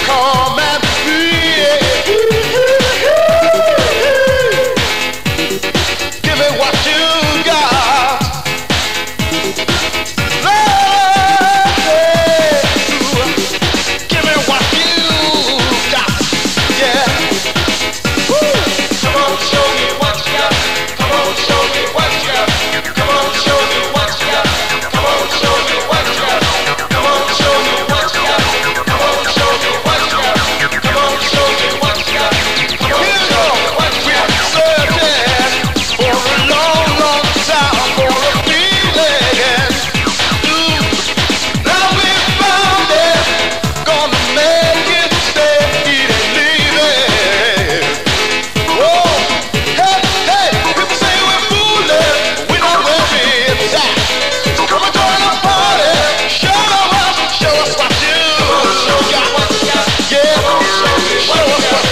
calm and free. Give me what you got. Love, give me what you got. Yeah. Woo. Come on, show me what you got. Come on, show me what you got. Come on, show me what you got. Come on, show me what you got. Come on, show me what you got. Come on, show me what you got. Come on, show me what you got. Come on, show me what you got. Searching for a long, long time for a feeling. Now we found it. Gonna make it stay. It ain't leaving. Whoa, hey, hey. People say we're fooling. We know where it's at. So come and join the party. Show us what you got. Yeah, show us what you got.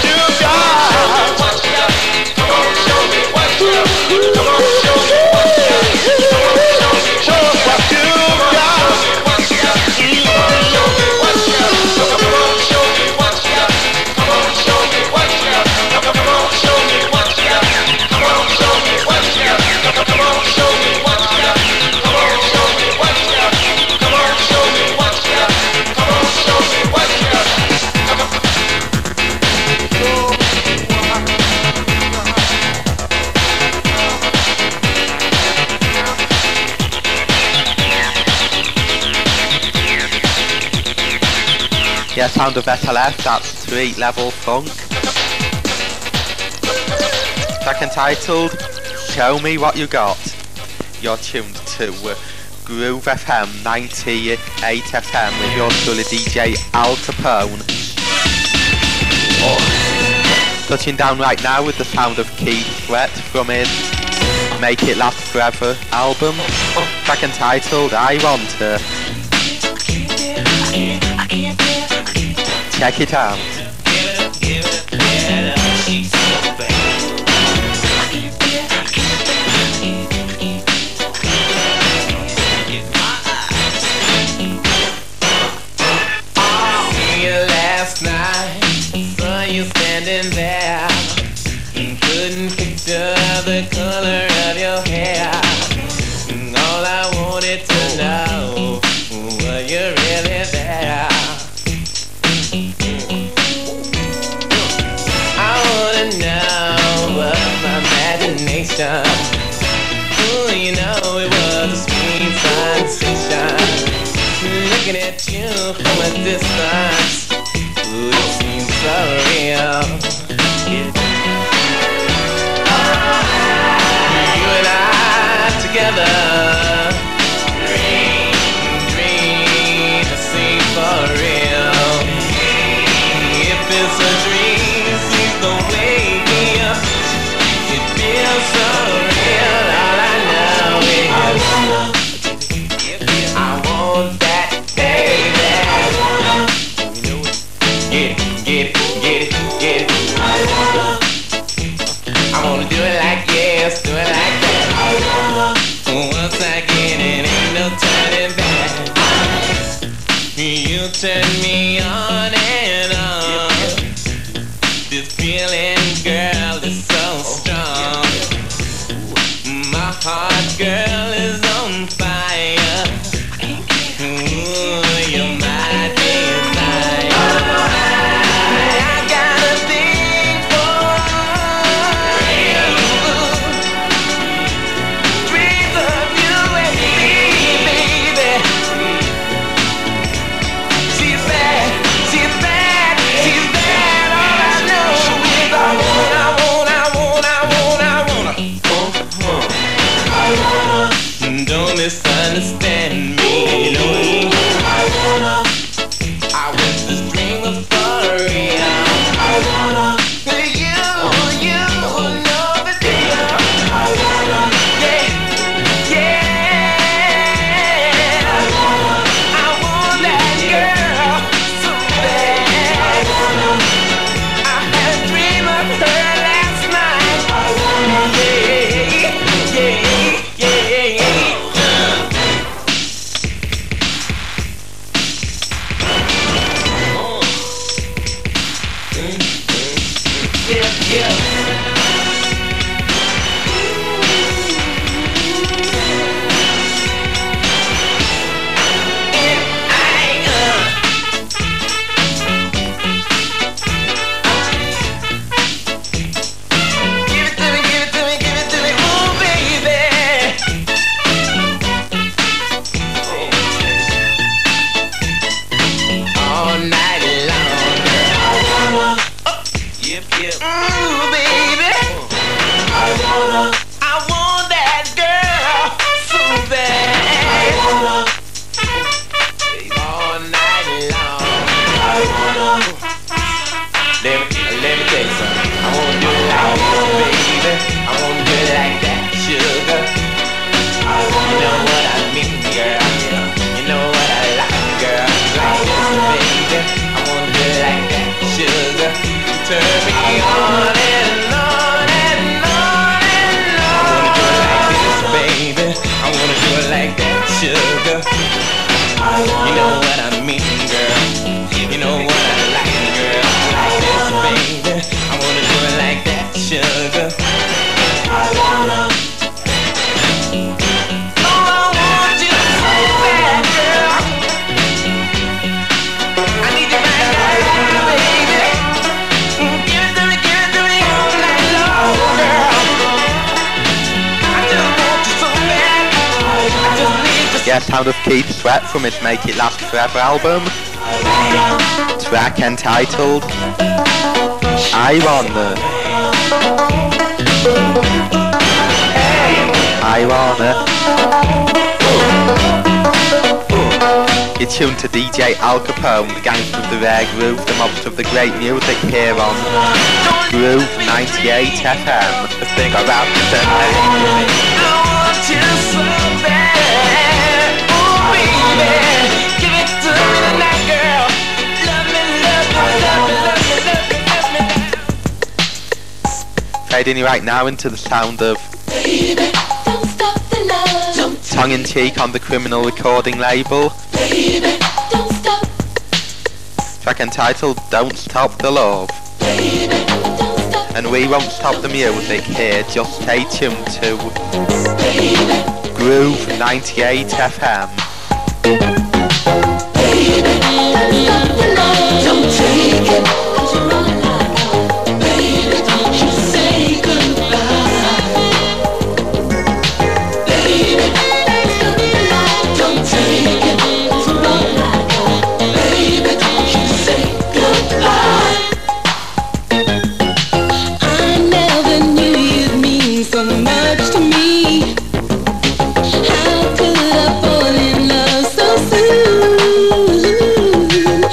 Come on, show me what you got. Come on, show me what you got. Show us what you got. Come on, show me what you got. Come on, show me what you got. Come on, show me what you got. Come on, show me what you got. Come on, show me what you got. Come on, show me what you got. Come on, show me what you got. Come on, show me what you got. Come on, show me what you got. Yeah, sound of SLF, that's Street Level Funk. Track entitled Show Me What You Got. You're tuned to Groove FM 98 FM with your truly DJ Al Capone. Touching down right now with the sound of Keith Sweat from his Make It Last Forever album. Track entitled I Want Her. Check it out. Last night, saw you standing there, couldn't picture the color of your hair. All I wanted to know, were you really there? I wanna know what my imagination. Ooh, you know it was a sweet sensation. Looking at you from a distance, ooh, it seems so real. You and I together, dream to seem for real. If it's a dream, please don't wake me up. It feels so real. All I know is I want that baby. Get it, get it, get it. I wanna do it like yes, do it like that. Once I get it, ain't no turning back. You turn me on and on. This feeling, girl, is so strong. My heart, girl, is on fire. Ooh, you're my desire. I got a thing for you. Dreams of you and me, baby. She's bad, she's bad, she's bad. All I know is I wanna. Don't misunderstand me. I wish this dream was for real. You know the deal. Yeah, yeah. I want that girl so bad. I had a dream of her last night. Yeah, yeah, yeah. like that, sugar. You know what I mean, girl. You know what I like, girl. Like this, baby. I wanna do it like that, sugar. I wanna. Oh, I want you so bad, girl. I need you right now, baby. Give it to me all night long, girl. I just want you so bad. I just need to. Yeah, sound of Keith Sweat from his Make It Last Forever album. Track entitled I Wanna. I Wanna. You're tuned to DJ Al Capone, the gangster of the rare groove, the mobster of the great music here on Groove 98 FM. The thing about the I want you so bad, oh baby, give it to me tonight, girl. Love me, love me, love me, love me, love me, love me. fading right now into the sound of Baby, don't stop the love. tongue-in-cheek on the Criminal recording label. Baby, don't stop. Track entitled Don't Stop the Love. Baby, don't stop. And we won't stop the music here, just stay tuned to Baby, Groove 98 FM. baby, don't stop the love. Don't take it, 'cause you're running out. Baby, don't you say goodbye. Baby, don't stop the love. Don't take it, 'cause you're running out. Baby, don't you say goodbye. I never knew you'd mean so much to me. How could I fall in love so soon?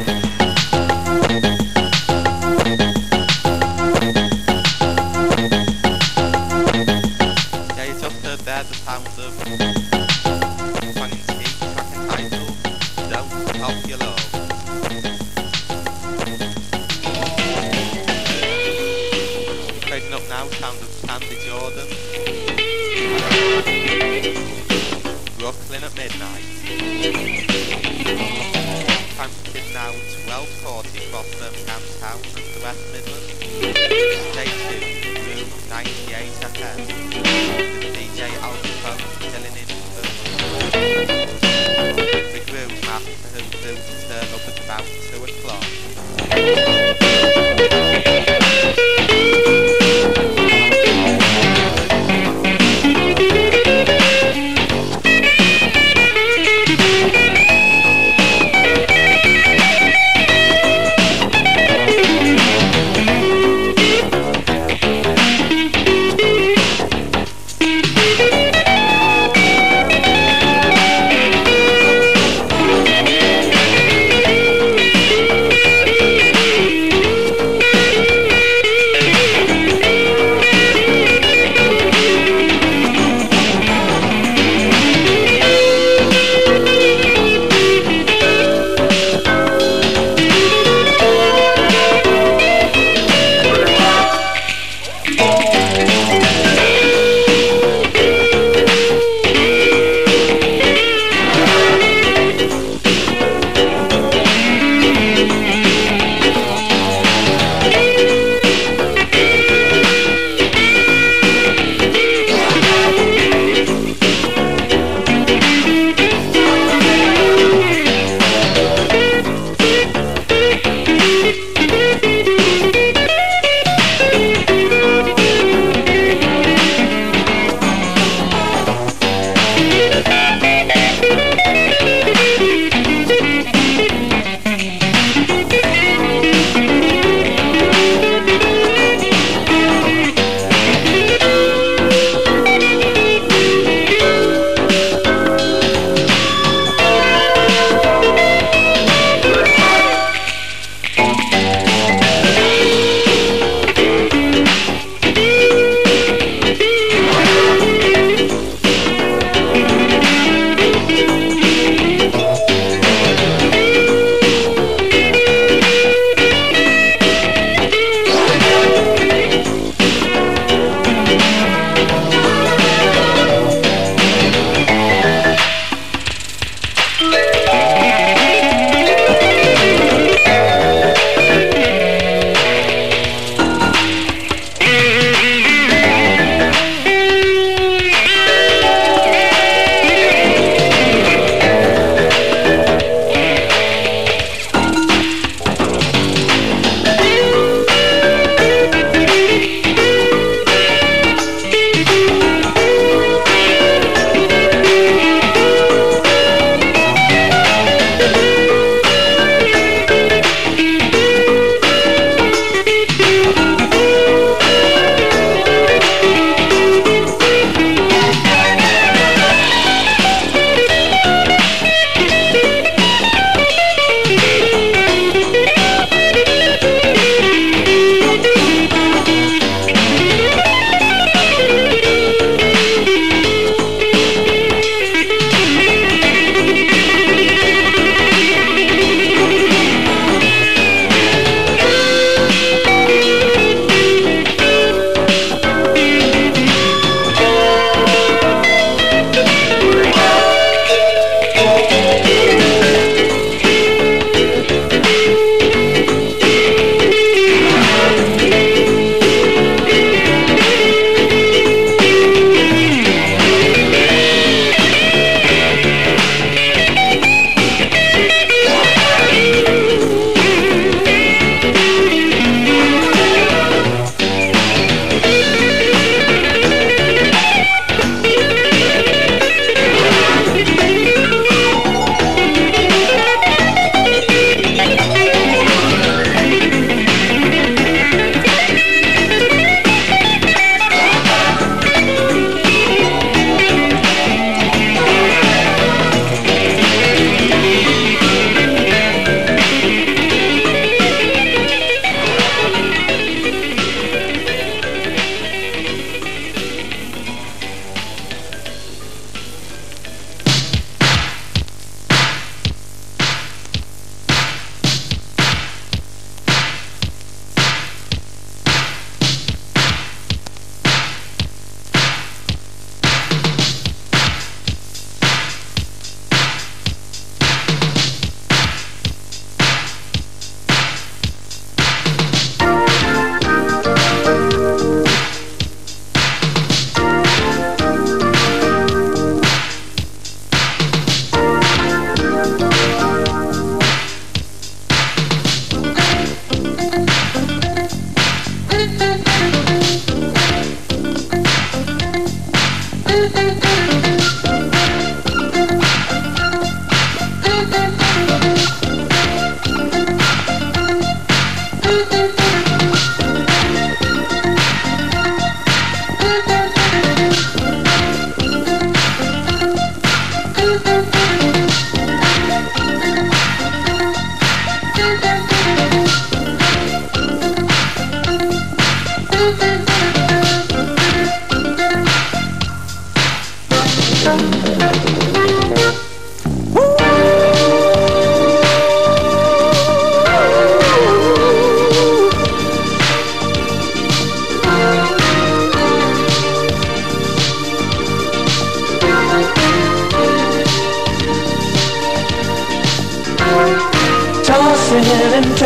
Yeah, you just heard there the sounds of Fang and Ski, track entitled Don't Stop Your Love. Fading up now, sound of Sandy Jordan. Brooklyn at midnight. Time is now 12:40 across Birmingham Town and the West Midlands. Stay tuned, Room 98 FM. With DJ Alpha filling in for the groove master who's due to turn up at about 2 o'clock.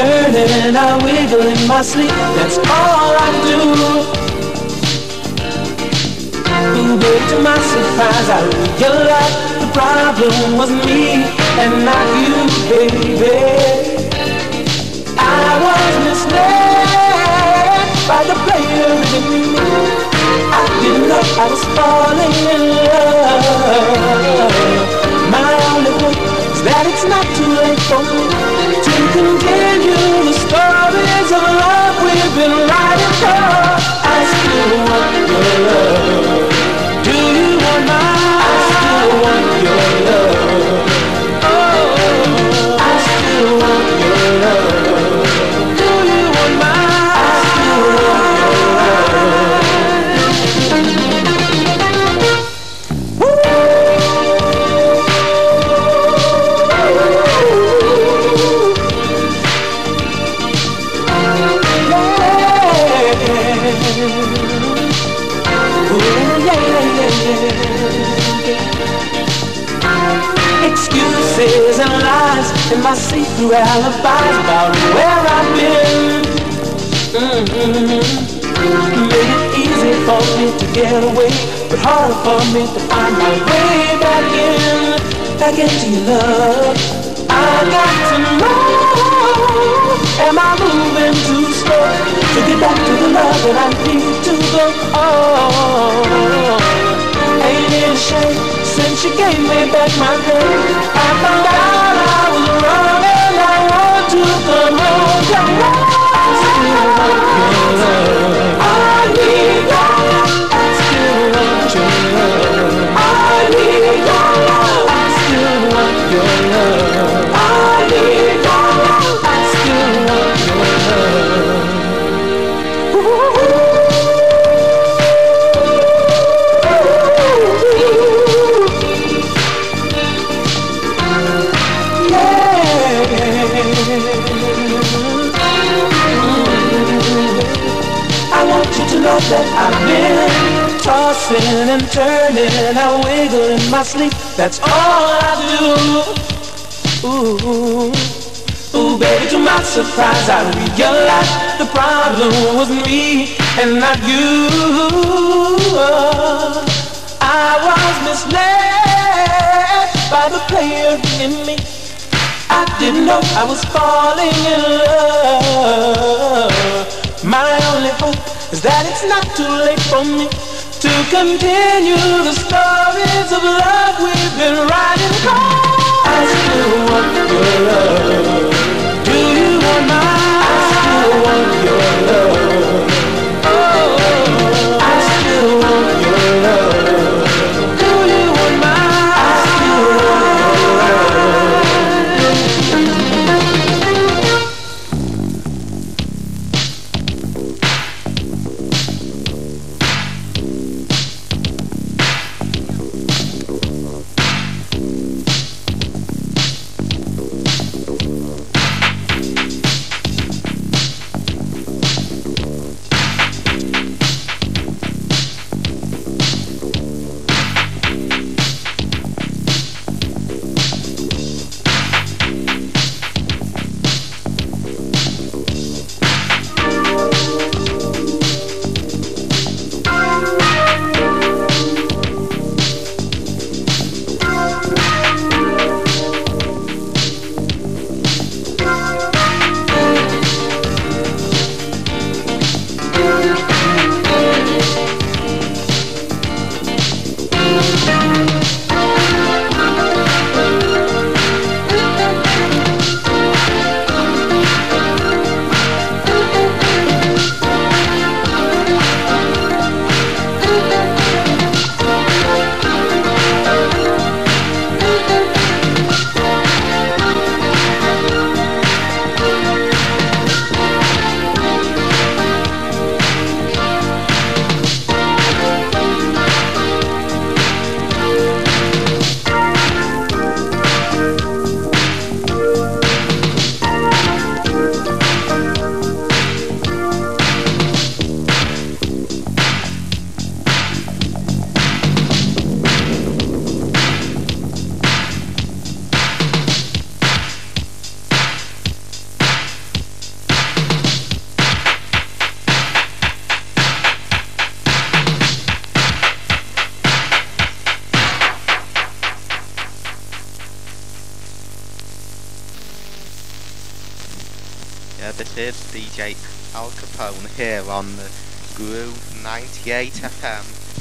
turning, I wiggle in my sleep. That's all I do. Ooh, baby, to my surprise, I realized the problem was me and not you, baby. I was misled by the player in me. I didn't know I was falling in love. My only hope is that it's not too late for me to continue the stories of love we've been writing for. I still want your love. Do you want mine? I still want your love. Oh, I still want your love. Do you want mine? I still want your love. Excuses and lies in my see-through alibis about where I've been. Made it easy for me to get away, but harder for me to find my way back into your love. I got to know, am I moving too slow to get back to the love that I need to go? Oh, ain't it a shame? Since you gave me back my name, I found out I was wrong and I want to come home. I still want your love. I need your love. I still want your love. I need your love. I still want your love. I need your love. I still want your love. That I've been tossing and turning, I wiggle in my sleep. That's all I do. Ooh, baby, to my surprise, I realized the problem was me and not you. I was misled by the player in me. I didn't know I was falling in love. My only hope is that it's not too late for me to continue the stories of love we've been writing for. I still want your love. Do you want mine? I still want your love. Oh, I still want your love. Do you want mine? I still want your love. Yeah, this is DJ Al Capone here on the Groove 98 FM.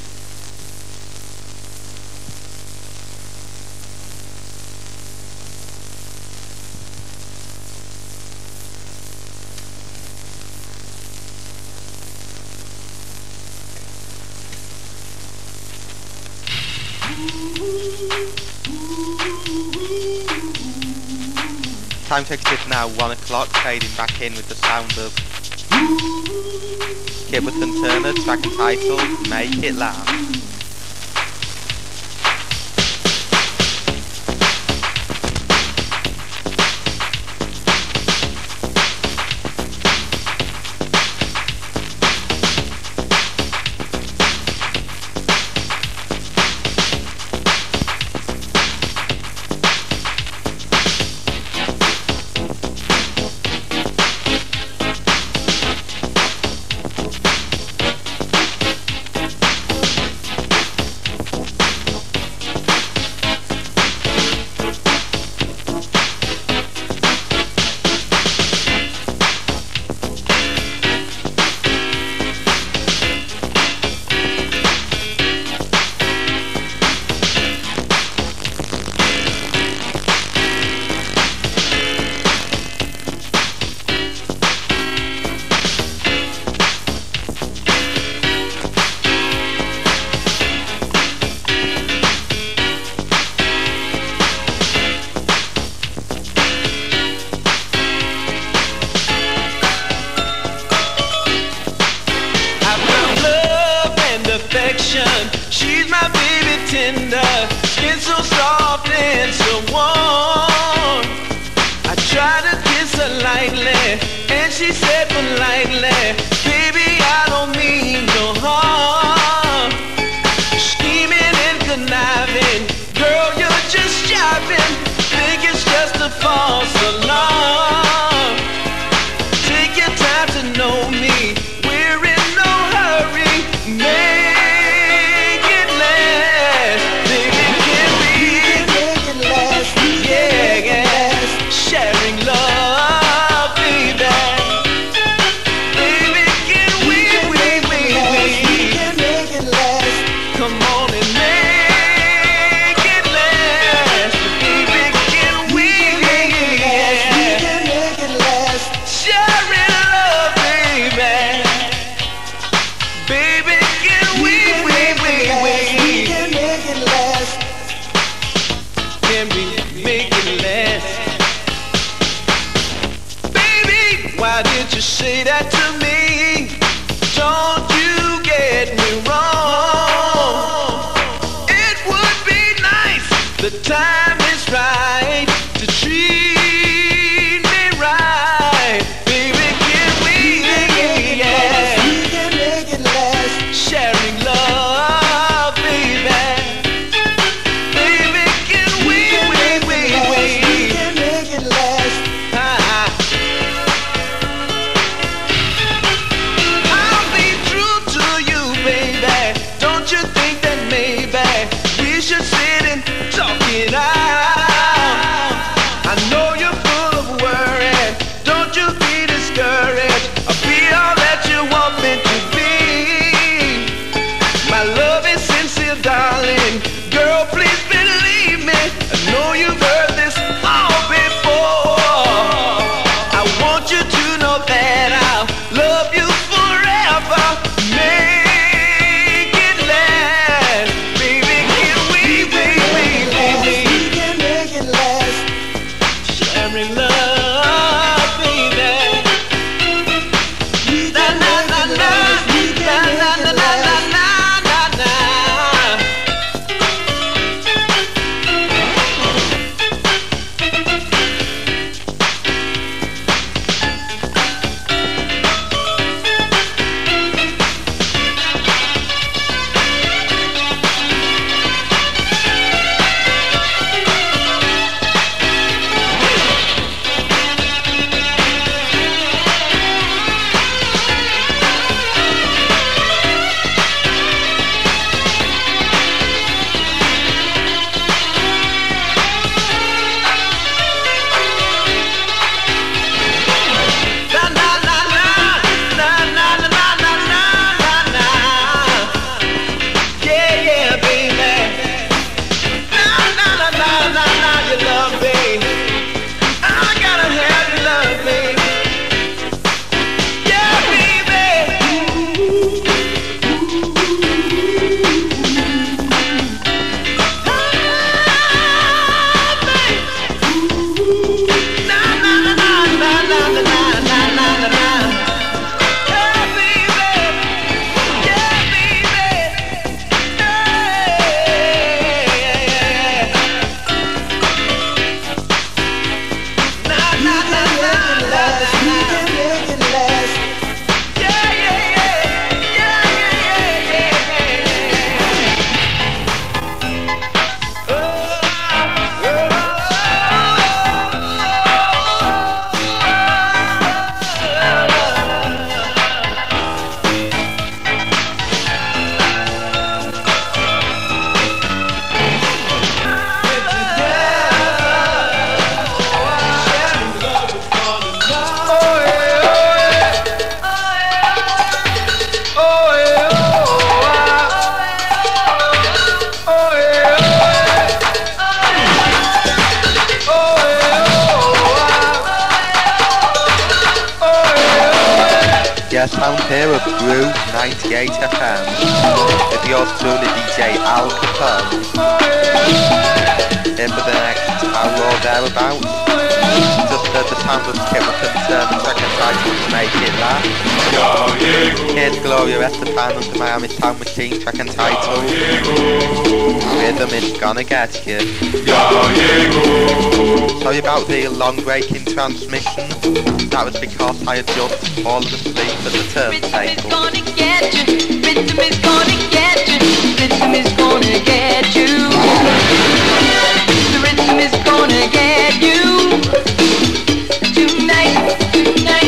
Time check is now 1 o'clock, fading back in with the sound of Kibbles and Turner, track entitled Make It Laugh. She's my baby tender, skin so soft and so warm. I tried to kiss her lightly, and she said politely, baby, I don't mean no harm. Scheming and conniving, girl, you're just jiving, think it's just a false alarm. Take your time to know me, we're in no hurry, man. Why did you say that to me? Don't you get me wrong. It would be nice, the time is right to treat me right. Baby, can we make it last? Sharing love, baby. Baby, can we make it last? Don't you think that maybe we should sit and talk it out? Get down here at Brew 98 FM with yours truly DJ Al Capone. Here for the next hour or thereabouts. Just heard the sound of Skipper Concern and track entitled To Make It Laugh. Here's Gloria Estefan and the Miami Sound Machine track entitled Rhythm Is Gonna Get You. Sorry about the long break in transmission. That was because I had just fallen asleep at the turntable. Rhythm is gonna get you. Rhythm is gonna get you. Rhythm is gonna get you. The rhythm is gonna get you. Tonight, tonight,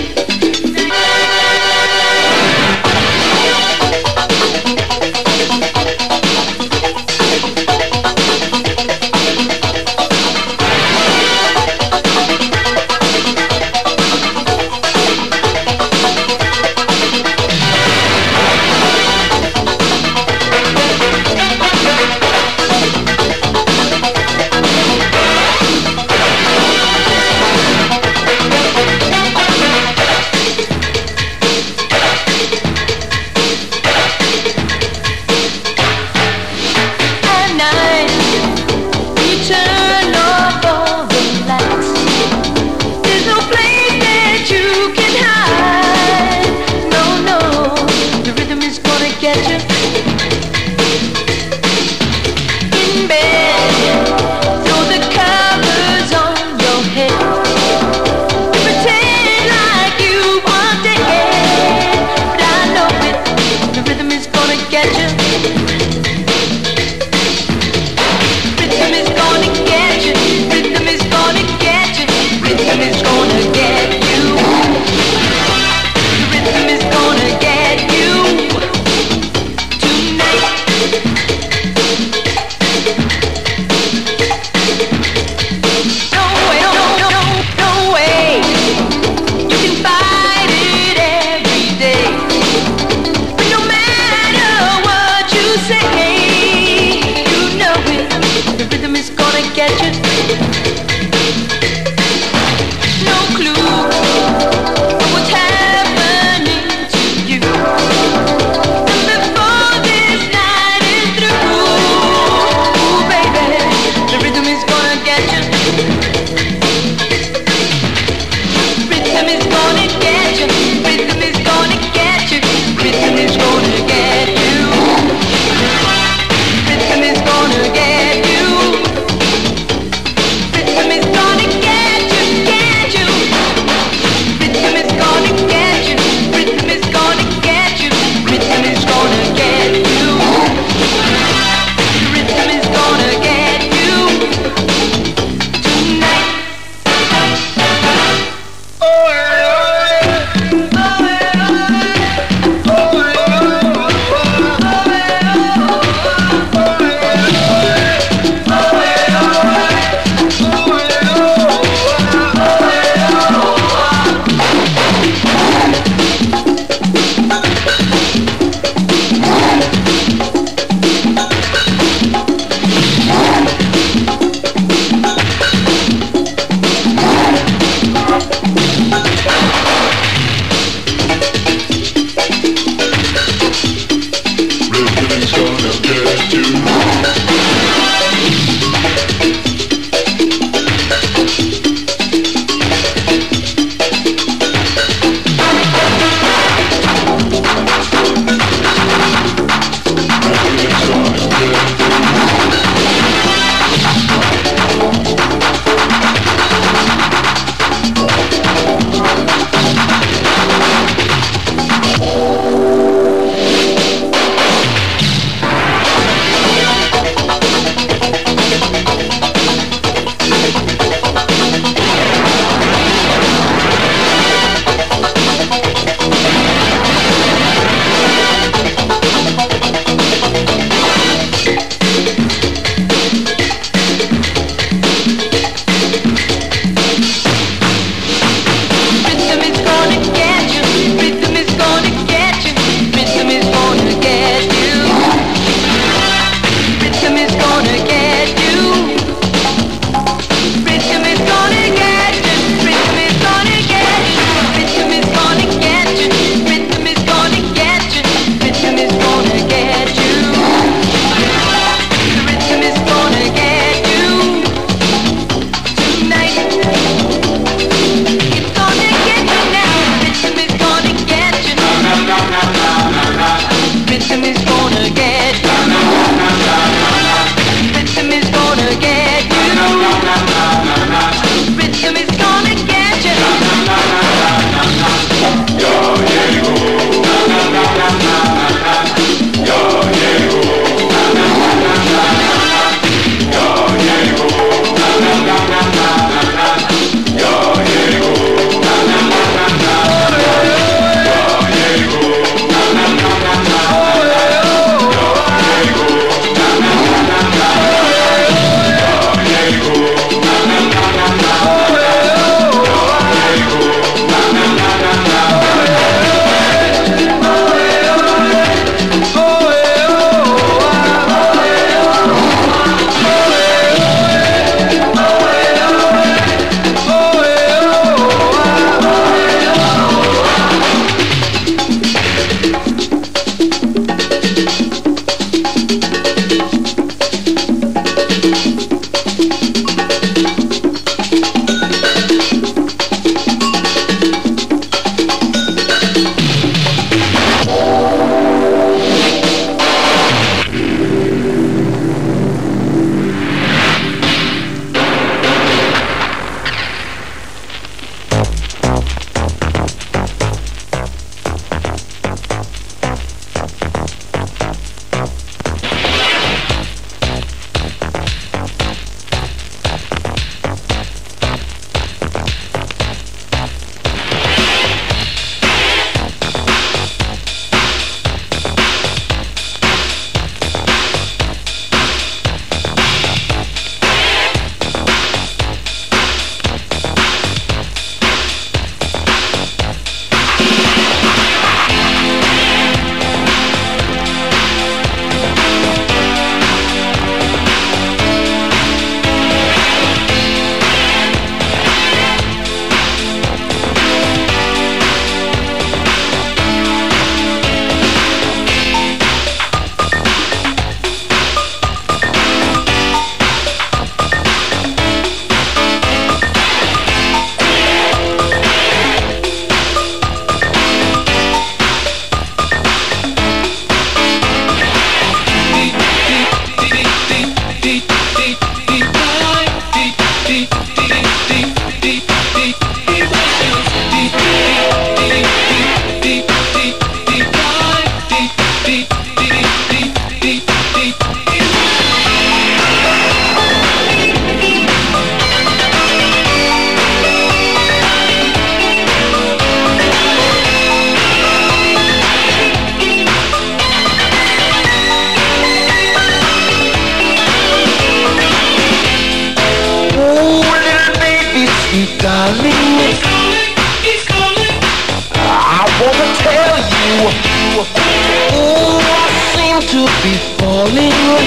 Ooh, I seem to be falling.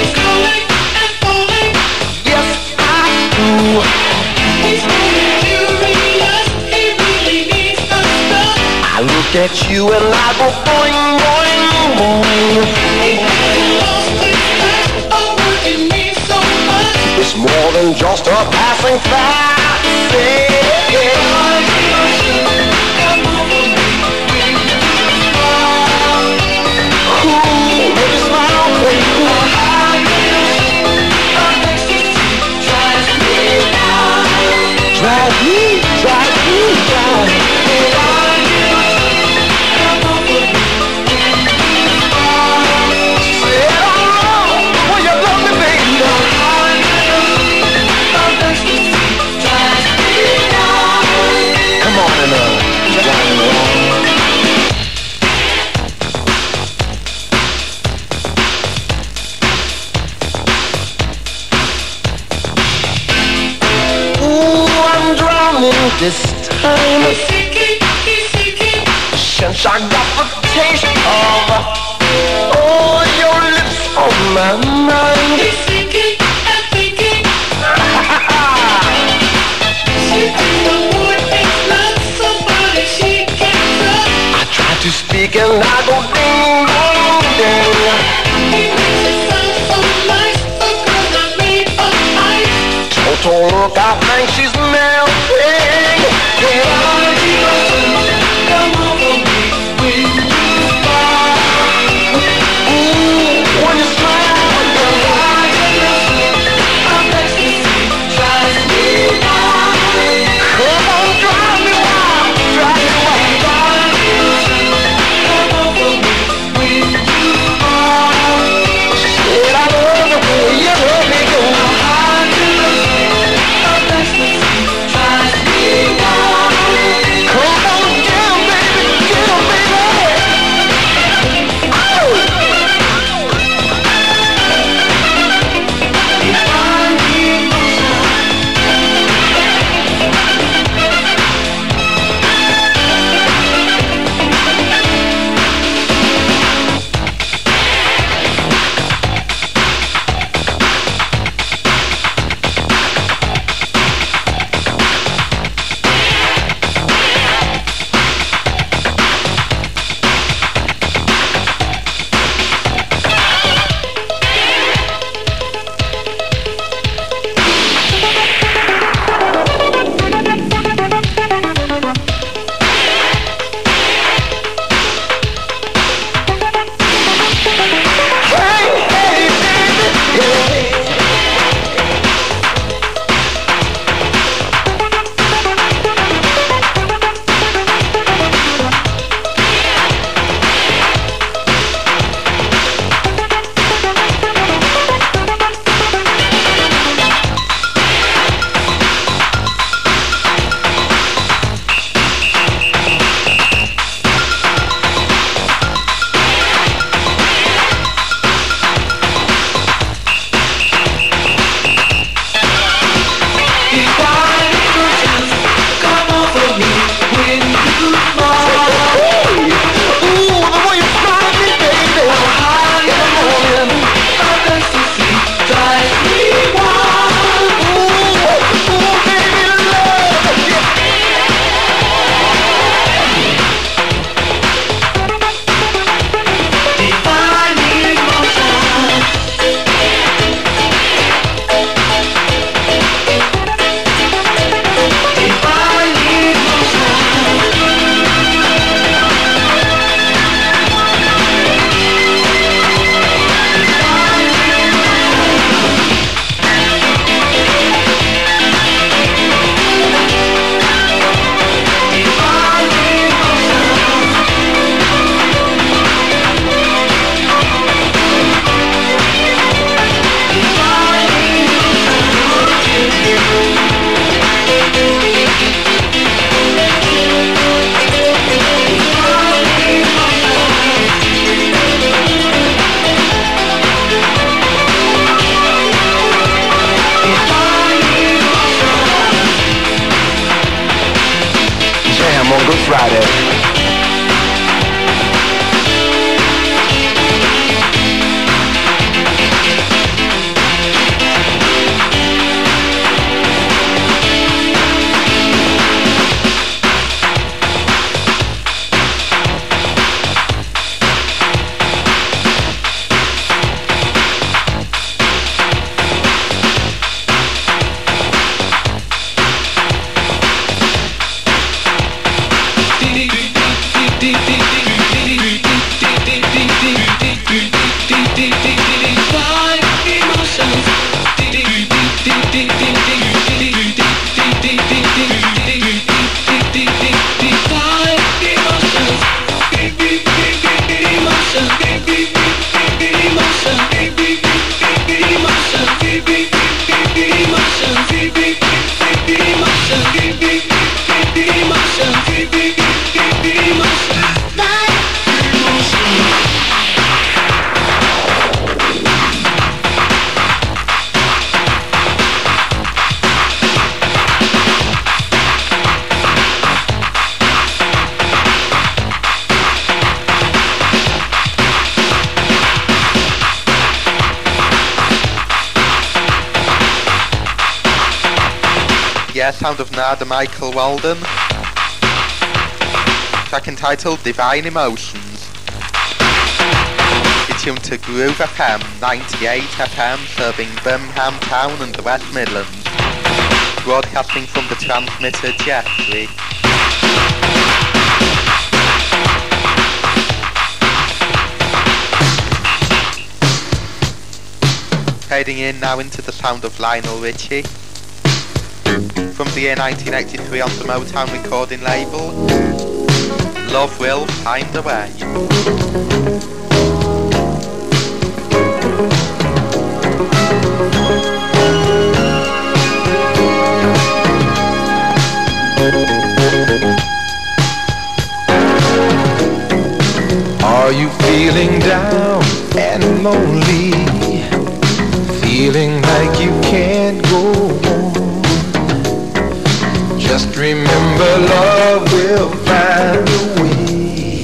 Yes, I do. He's only curious, he really needs the stuff. I look at you and I go boing, boing, boing. Lost his touch of what it means so much. It's more than just a passing fancy. Come over me when you smile. Cool, make you smile, baby. Drives me down. Drive me, drive me, drive me. Come over me when you smile. Say, oh, will you love me, baby? Drives me down. Come on and drive me along. Ooh, I'm drowning this time. He's seeking. Since I got the taste of oh, your lips on my mind. He's seeking and thinking. She thinks the boy is not somebody she can trust. I try to speak and I go ding, ding, ding. He makes it sound so nice. A girl not made of ice. Total look, I think she's melting. Come over me when you smile. Ooh, when you smile, Ecstasy drives me wild. come on, drive me wild, drive me wild. Come over me when you smile. Said I love the way you love me, girl. Ecstasy drives Yeah, sound of Nada Michael Walden. Track entitled Divine Emotions. You're tuned to Groove FM 98 FM, serving Birmingham Town and the West Midlands. Broadcasting from the transmitter Jeffrey. Fading in now into the sound of Lionel Richie. From the year 1983 on the Motown recording label. Love Will Find a Way. Are you feeling down and lonely? Feeling like you can't go on? Just remember, love will find a way.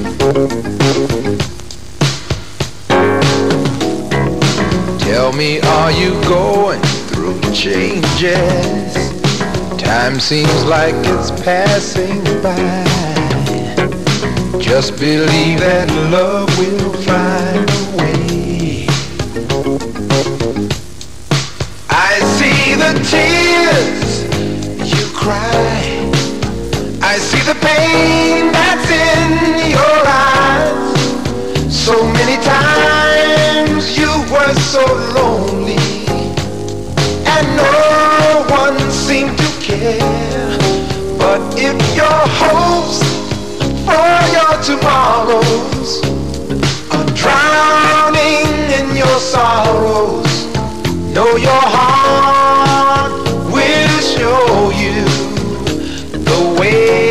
Tell me, are you going through changes? Time seems like it's passing by. Just believe that love will find a way. I see the tears you cry. I see the pain that's in your eyes. So many times you were so lonely, and no one seemed to care. But if your hopes for your tomorrows are drowning in your sorrows, know your heart will show you the way.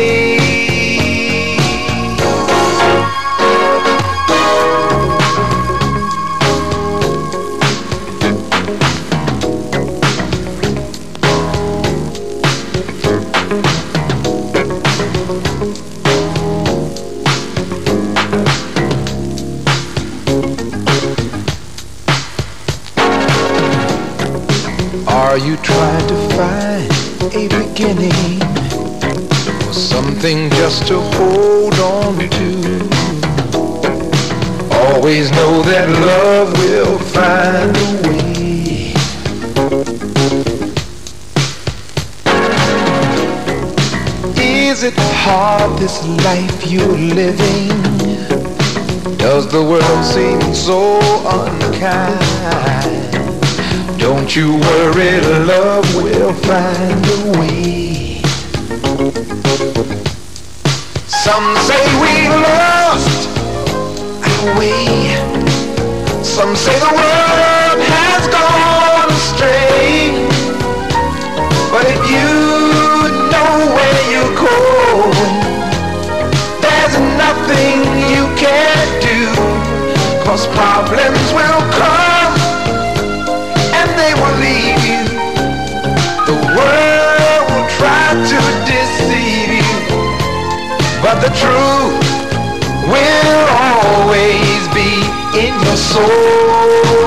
Are you trying to find a beginning, or something just to hold on to? Always know that love will find a way. Is it hard, this life you're living? Does the world seem so unkind? Don't you worry, love will find a way. Some say we lost our way. Some say the world has gone astray. But if you know where you're going, there's nothing you can't do. 'Cause problems will come, they will leave you. The world will try to deceive you, but the truth will always be in your soul.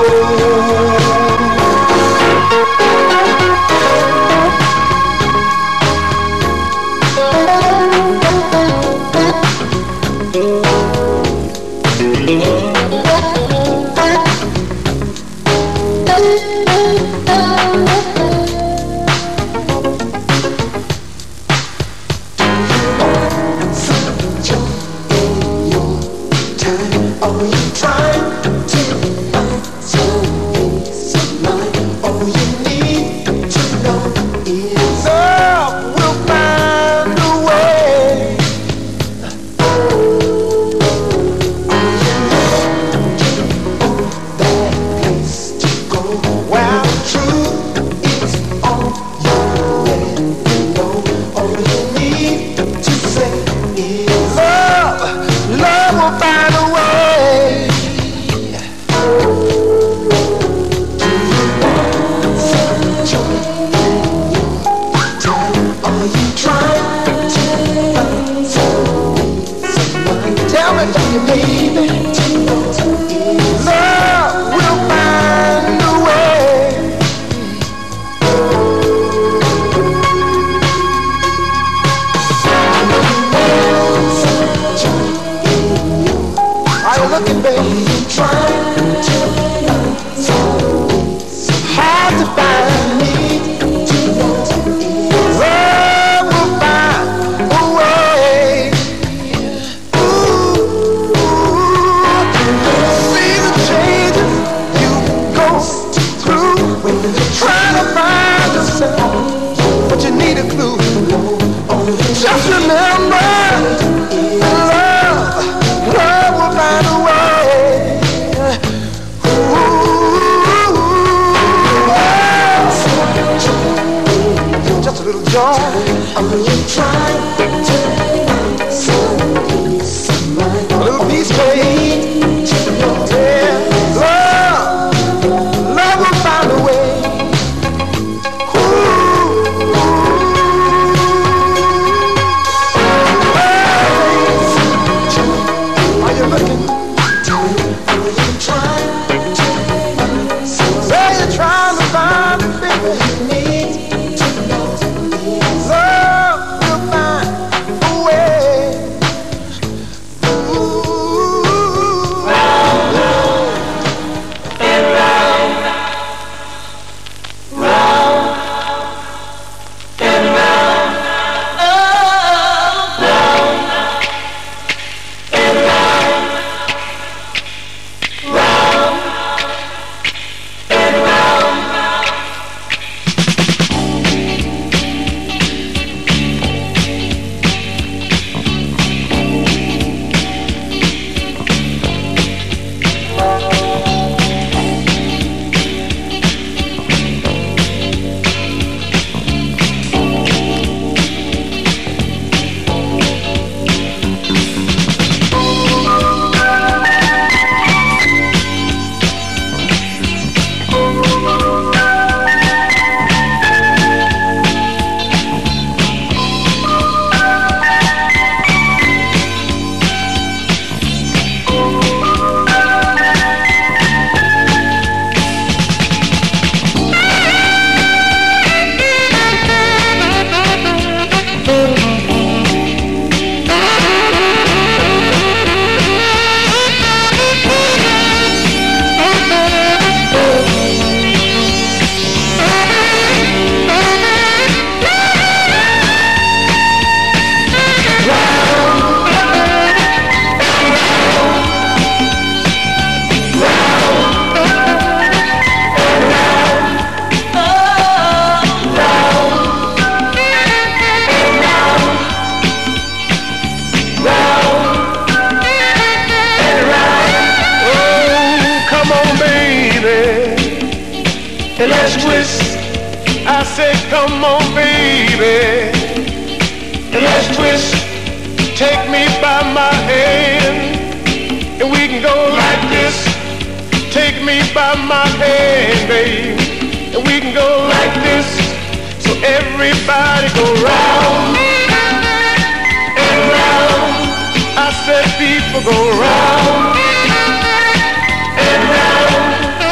let's twist. I said, come on, baby, let's twist. Take me by my hand, and we can go like this. Take me by my hand, babe, and we can go like this. So everybody go round and round. I said, people go round and round.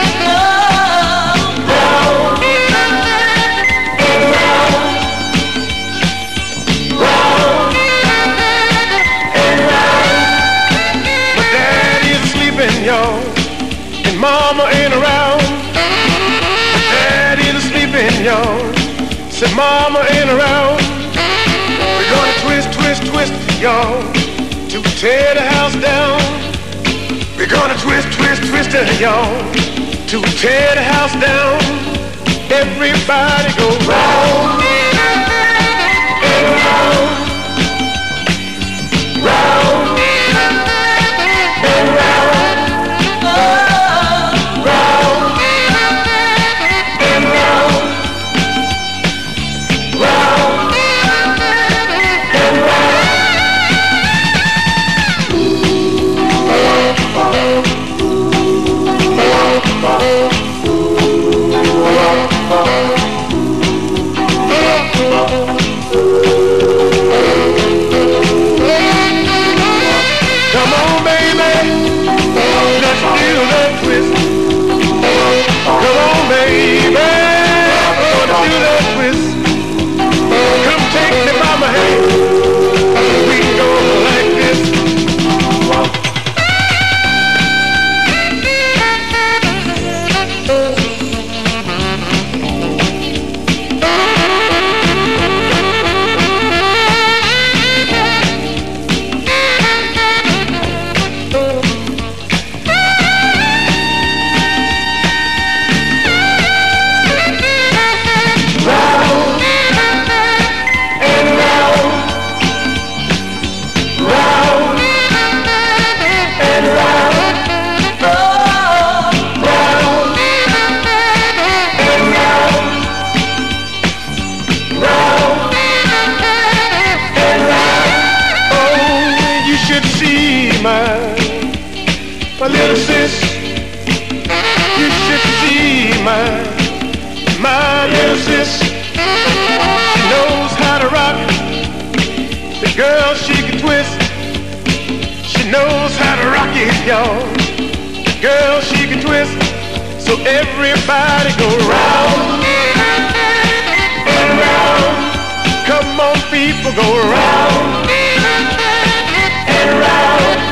Y'all, and mama ain't around. Daddy's sleeping, y'all. Said mama ain't around. We're gonna twist, twist, twist, y'all, to tear the house down. We're gonna twist, twist, twist it, y'all, to tear the house down. Everybody go round and round, round and round. Come on, baby, let's do the twist. Come on, baby, we're gonna do the twist. Come take me by my hand, we can go like this. My little sis, you should see my little sis. She knows how to rock. The girl, she can twist. She knows how to rock it, y'all. The girl, she can twist. So everybody go round and round. Come on, people, go round and round.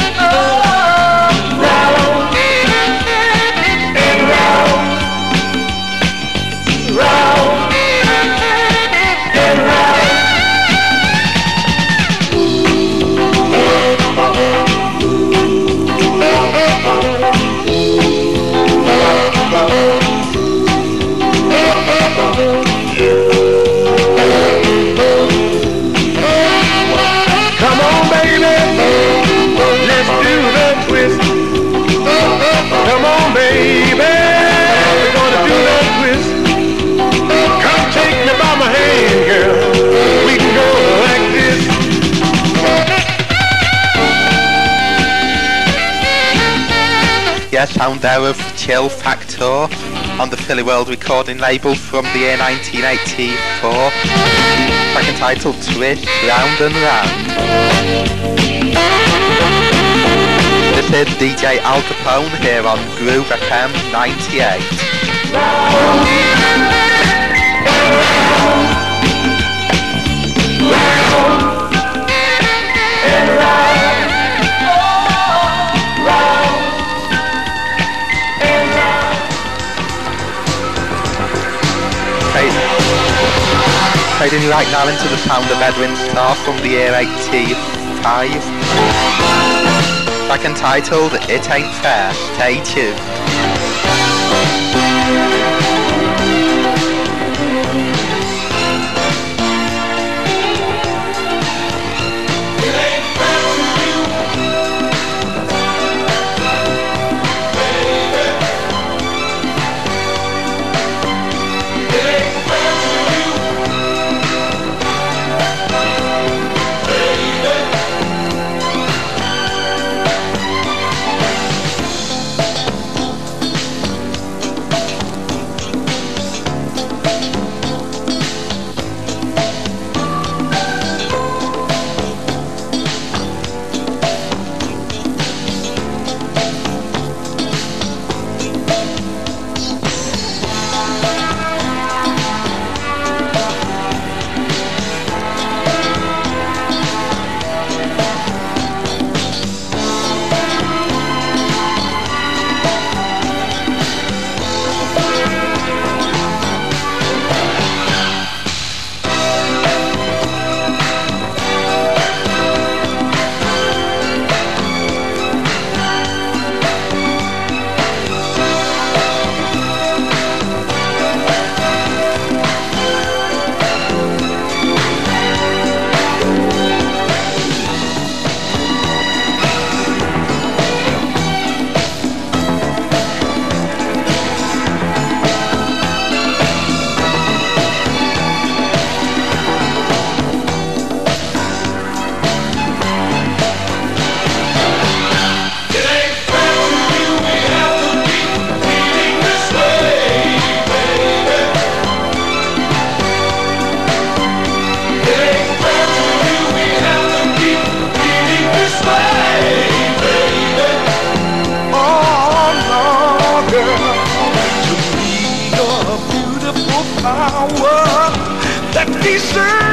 Come on, baby, let's do the twist. Come on, baby, we're gonna do the twist. Come take me by my hand, girl, we can go like this. Yes, sound there of Chill Factor on the Philly World recording label from the year 1984. Track entitled Twist Round and Round. This is DJ Al Capone here on Groove FM 98. Fading you right now into the sound of Edwin Starr from the year 85. Track entitled It Ain't Fair. Stay tuned. deserve